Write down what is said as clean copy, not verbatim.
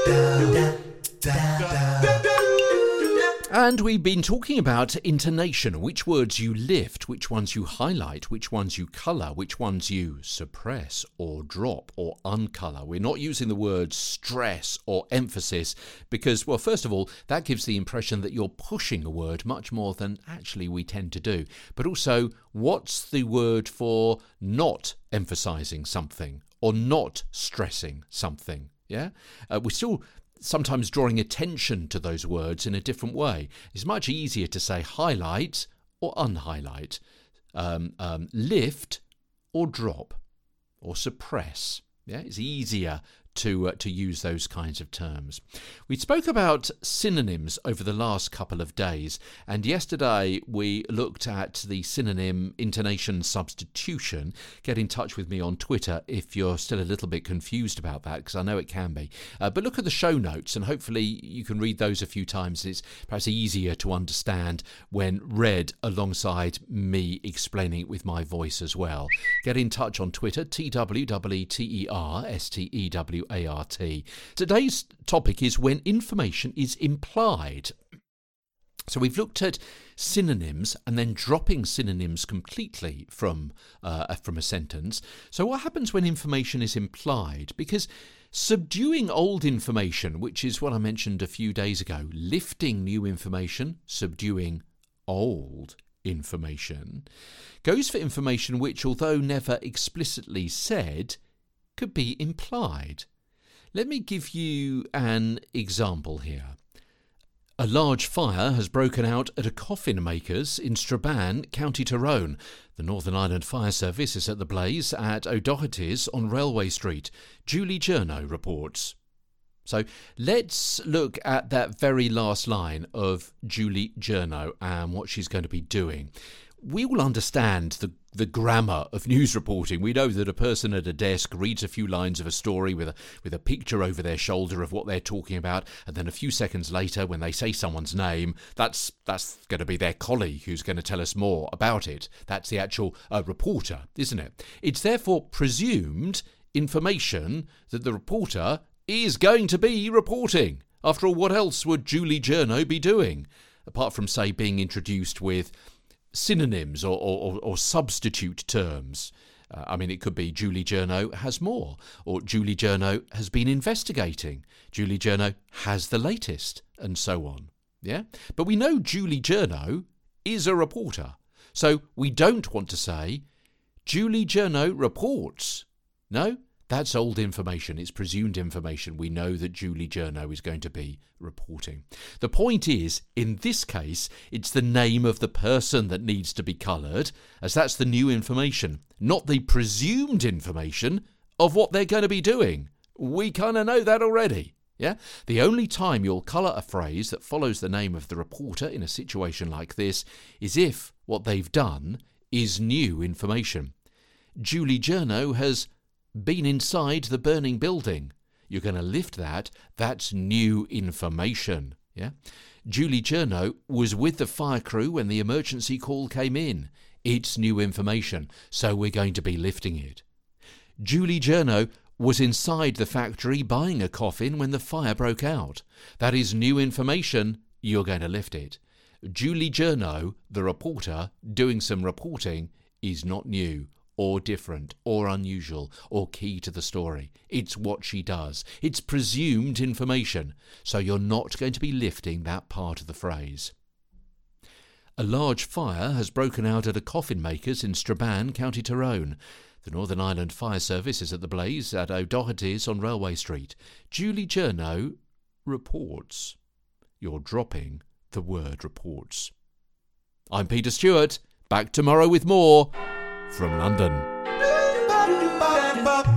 And we've been talking about intonation, which words you lift, which ones you highlight, which ones you colour, which ones you suppress or drop or uncolour. We're not using the words stress or emphasis because, well, first of all, that gives the impression that you're pushing a word much more than actually we tend to do. But also, what's the word for not emphasising something or not stressing something? Yeah, we're still sometimes drawing attention to those words in a different way. It's much easier to say highlight or unhighlight, lift or drop or suppress. Yeah, it's easier to use those kinds of terms. We spoke about synonyms over the last couple of days, and yesterday we looked at the synonym intonation substitution. Get in touch with me on Twitter if you're still a little bit confused about that, because I know it can be. But look at the show notes, and hopefully you can read those a few times. It's perhaps easier to understand when read alongside me explaining it with my voice as well. Get in touch on Twitter, TWWTERSTEWART. Today's topic is when information is implied. So we've looked at synonyms and then dropping synonyms completely from a sentence. So what happens when information is implied? Because subduing old information, which is what I mentioned a few days ago, lifting new information, subduing old information, goes for information which, although never explicitly said, could be implied. Let me give you an example here. A large fire has broken out at a coffin maker's in Strabane, County Tyrone. The Northern Ireland Fire Service is at the blaze at O'Doherty's on Railway Street. Julie Journo reports. So let's look at that very last line of Julie Journo and what she's going to be doing. We all understand the grammar of news reporting. We know that a person at a desk reads a few lines of a story with a picture over their shoulder of what they're talking about, and then a few seconds later, when they say someone's name, that's going to be their colleague who's going to tell us more about it. That's the actual reporter, isn't it? It's therefore presumed information that the reporter is going to be reporting. After all, what else would Julie Journo be doing? Apart from, say, being introduced with synonyms or substitute terms. It could be Julie Journo has more, or Julie Journo has been investigating, Julie Journo has the latest, and so on. Yeah? But we know Julie Journo is a reporter, so we don't want to say Julie Journo reports. No, that's old information. It's presumed information. We know that Julie Journo is going to be reporting. The point is, in this case, it's the name of the person that needs to be coloured, as that's the new information, not the presumed information of what they're going to be doing. We kind of know that already. Yeah? The only time you'll colour a phrase that follows the name of the reporter in a situation like this is if what they've done is new information. Julie Journo has been inside the burning building. You're going to lift that. That's new information. Yeah. Julie Journo was with the fire crew when the emergency call came in. It's new information, so we're going to be lifting it. Julie Journo was inside the factory buying a coffin when the fire broke out. That is new information. You're going to lift it. Julie Journo, the reporter, doing some reporting, is not new or different, or unusual, or key to the story. It's what she does. It's presumed information, so you're not going to be lifting that part of the phrase. A large fire has broken out at a coffin maker's in Strabane, County Tyrone. The Northern Ireland Fire Service is at the blaze at O'Doherty's on Railway Street. Julie Journo reports. You're dropping the word reports. I'm Peter Stewart. Back tomorrow with more from London.